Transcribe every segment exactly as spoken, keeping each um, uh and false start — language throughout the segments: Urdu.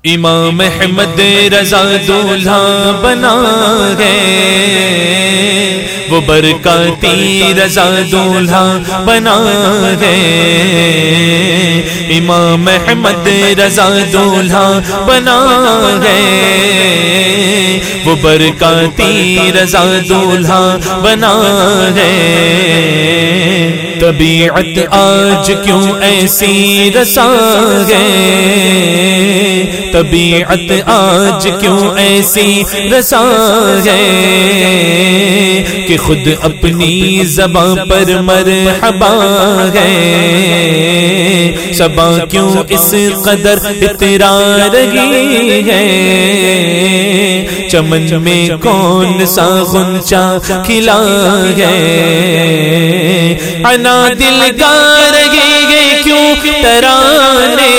امام احمد رضا دولہا بنا گئے، وہ برکاتی رضا دولہا بنا گئے، امام احمد رضا دولہا بنا گئے، وہ برکاتی رضا دولہا بنا گئے۔ طبیعت آج کیوں ایسی رسا گئے، طبیعت آج کیوں ایسی رسا گئے کہ خود اپنی زبان پر مرحبا گئے، صبا کیوں اس قدر اطراء رہی ہے، چمن میں کون سا غنچہ کھلا گئے، انا دل کا رہی گئے کیوں ترانے،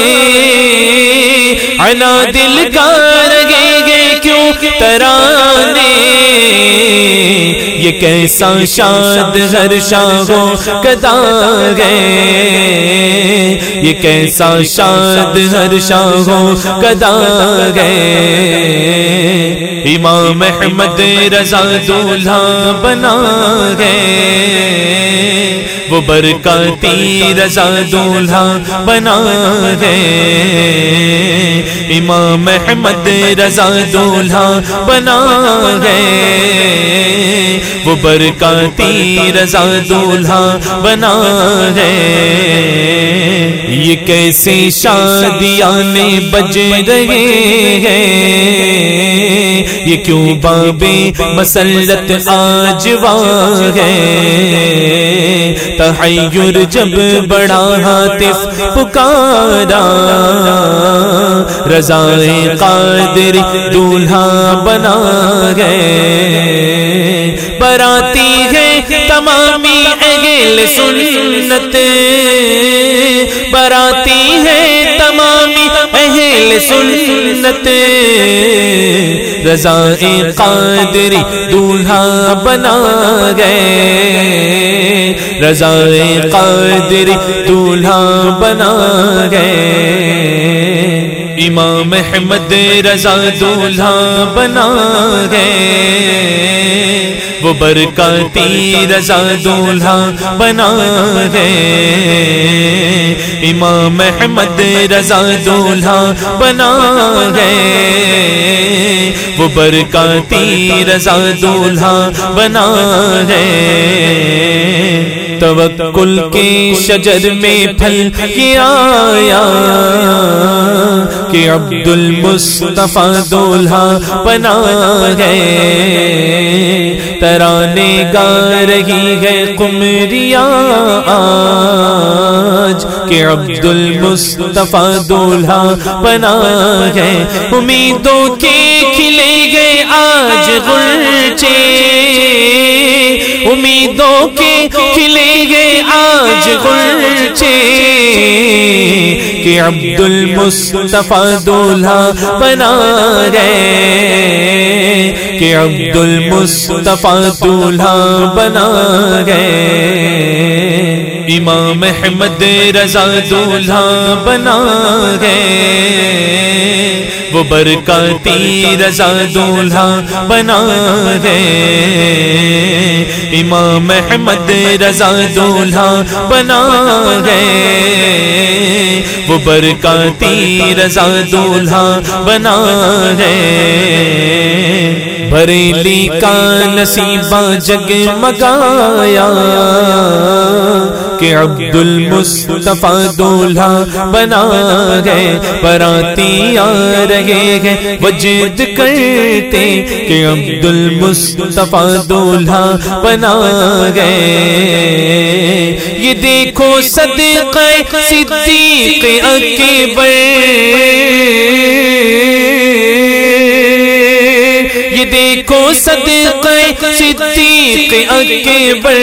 انا دل کا رہے گے کیوں ترانے، یہ کیسا شاد ہر شاہو کدا گئے، یہ کیسا شاد ہر شاہو کدا گئے، امام احمد رضا دولہا بنا گئے، وہ برکاتی رضا دولہا بنا گئے، امام احمد رضا دولہا بنا گئے، وہ برکاتی رضا دولہا بنا گئے۔ یہ کیسے شادیانے بج رہے ہیں، یہ کیوں بابے مسلط آج واگے، تحیر جب بڑا ہاتف پکارا، رضائے قادری دولہا بنا گئے، براتی ہے تمامی اہل سنت، براتی ہے تمامی اہل سنت، رضائے قادری دولہا بنا گئے، رضائے قادری دولہا بنا گئے، امام احمد رضا دولہا بنا گئے، وہ برکاتی رضا دولہا بنا گئے، امام احمد رضا دولہا بنا گئے، وہ برکاتی رضا دولہا بنا گئے۔ توکل کے شجر میں پھل کے آیا کہ عبد المصطفیٰ دولہا بنا گئے، ترانے گا رہی ہے قمریاں آج کہ عبد المصطفیٰ دولہا بنا گئے، امیدوں کے کھلے گئے آج غنچے، امیدوں کے کھلے گئے آج غنچے کہ عبد المصطفیٰ دولہا بنا گئے، کہ عبد المصطفیٰ دولہا بنا گئے، امام احمد رضا دولہا بنا گئے، وہ برکاتی رضا دولہا بنا گئے، امام احمد رضا دولہا بنا گئے، وہ برکاتی رضا دولہا بنا گئے۔ بریلی کا نصیبہ جگمگایا کہ عبد المصطفیٰ دولہا بنا گئے، براتی آ رہے ہیں وجد کرتے کہ عبد المصطفیٰ دولہا بنا گئے، یہ دیکھو صدیقہ صدیق اکبر، یہ دیکھو صدیقہ صدیق اکبر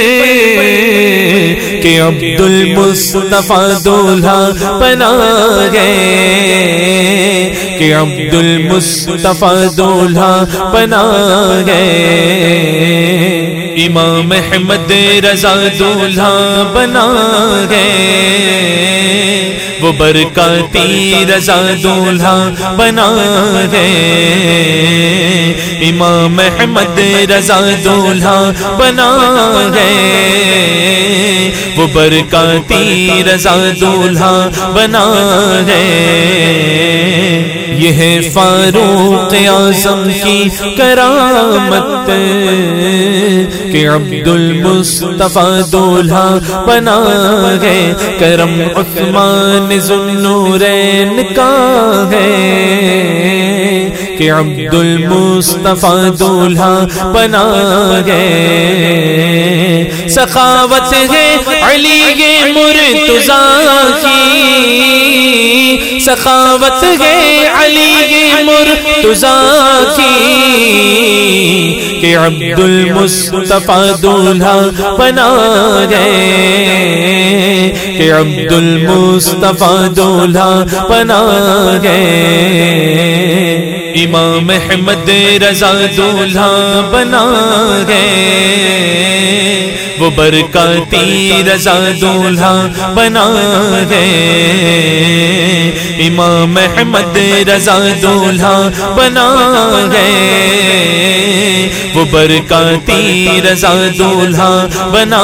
کہ عبد المصطفیٰ دولہا بنا گئے، کہ عبد المصطفیٰ دولہا بنا گئے، امام احمد رضا دولہا بنا گئے، وہ برکاتی رضا دولہا بنا گئے، امام احمد رضا دولہا بنا گئے، وہ برکاتی رضا دولہا بنا گئے۔ یہ ہے فاروق اعظم کی کرامت کہ عبد المصطفیٰ دولہا بنا گئے، کرم عثمان ذوالنورین کا ہے کہ عبد المصطفیٰ دولہا بنا گئے، سخاوت ہے علی مرتضیٰ کی، سخاوت ہے علی مرتضیٰ کی کہ عبد المصطفیٰ دولہا بنا گئے، کہ عبد المصطفیٰ دولہا بنا گئے، امام احمد رضا دولہا بنا گئے، وہ برکاتی رضا دولہا بنا گئے، امام احمد رضا دولہا بنا گئے، وہ برکاتی رضا دولہا بنا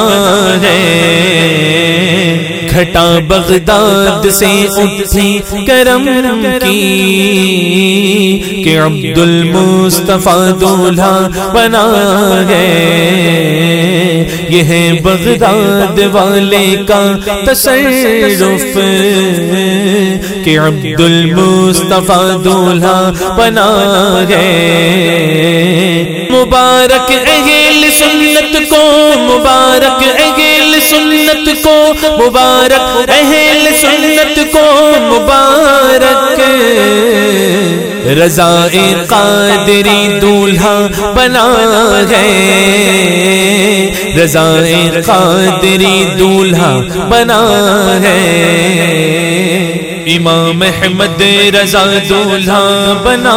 گئے۔ گھٹا بغداد سے اٹھی کرم کی کہ عبد المصطفیٰ دولہا بنا گئے، یہ ہے بغداد والے کا تصرف کہ عبد المصطفیٰ دولہا بنا گئے، مبارک اہل سنت کو، مبارک اہل سنت کو، مبارک اہل سنت کو، مبارک رضا قادری دولہا بنا گئے، رضا قادری دولہا بنا گئے، امام احمد رضا دولہا بنا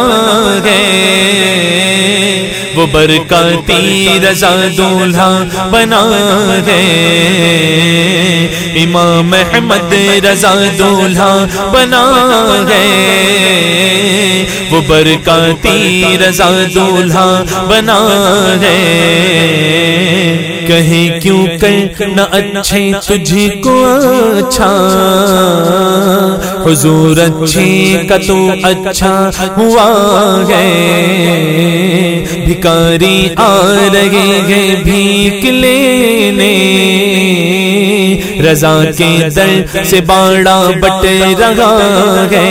گئے، وہ برکاتی رضا دولہا بنا گئے، امام احمد رضا دولہا بنا گئے، وہ برکاتی رضا دولہا بنا گئے۔ کہیں کیوں کر نہ اچھے تجھ کو اچھا، حضور اچھے کا تو اچھا ہوا ہے، بھکاری آ رہے ہیں بھیک لینے، رضا کے در سے باڑا بٹ رہا ہے،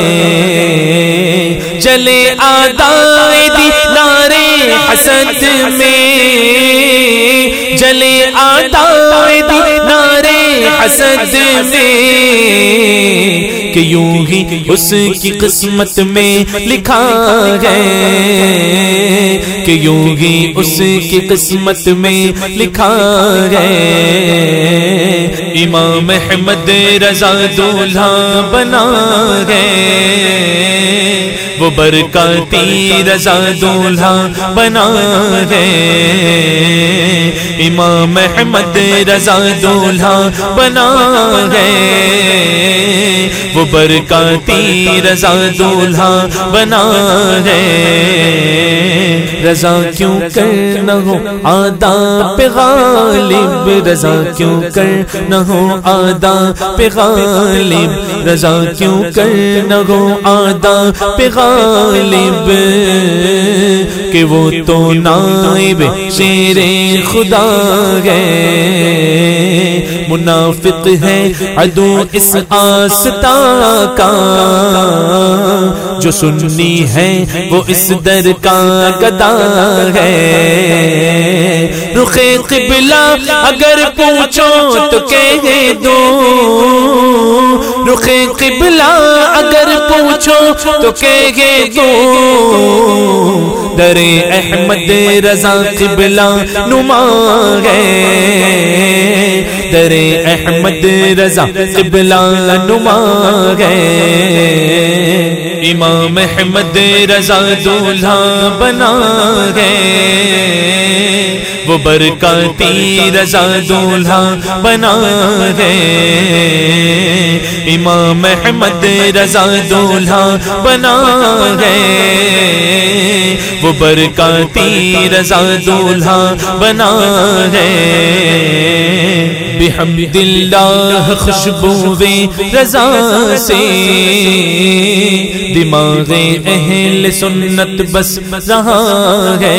چلے آدائے دینار حسد میں، جلے آدائے دینار حسد میں، کہ یوں ہی اس کی قسمت میں لکھا ہے، کہ یوں ہی اس کی قسمت میں لکھا ہے، امام احمد رضا دولہا بنا گئے، وہ برکاتی رضا دولہا بنا گئے، امام احمد رضا دولہا بنا گئے، وہ برکاتی رضا دولہا بنا گئے۔ رضا کیوں کر نہ ہو آداب غالب، رضا کیوں کر نہ ہو آداب غالب، رضا کیوں کر نہ ہو آداب غالب، کہ وہ تو نائب شیر خدا ہے، منافق ہے عدو اس آستہ کا، جو سنی ہے وہ اس در کا گدا ہے، رخ قبلہ اگر پوچھو تو کہہ دو، رخ قبلہ اگر پوچھو تو کہہ دو، در احمد رضا قبلہ نما ہے، در احمد رضا قبلہ نما ہے، امام احمد رضا دولہا بنا گئے، وہ برکاتی رضا دولہا بنا گئے، امام احمد رضا دولہا بنا گئے، وہ برکاتی رضا دولہا بنا گئے، بحمد اللہ خوشبوئے رضا سے دماغ اہل سنت بس رہا ہے،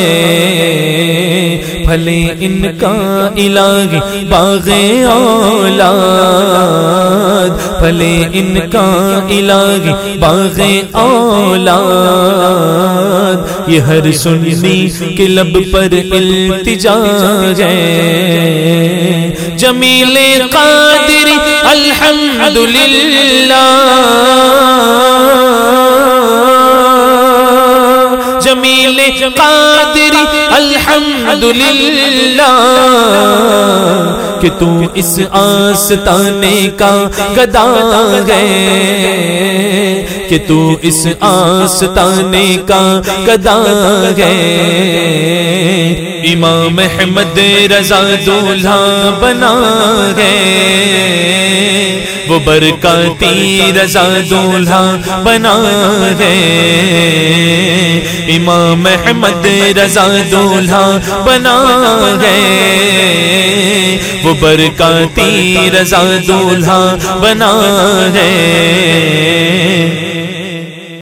بھلے ان کا الہی باغ اولاد، بھلے ان کا الہی باغ اولاد، یہ ہر سنی کے لب پر التجا ہے، جمیل قادری الحمدللہ، جمیل قادری الحمدللہ، کہ تو اس آستانے کا گدا ہے، کہ تو اس آستانے کا گدا ہے، امام احمد رضا دولہا بنا گئے، وہ برکاتی رضا دولہا بنا گئے، امام احمد رضا دولہا بنا گئے، وہ برکاتی رضا دولہا بنا گئے۔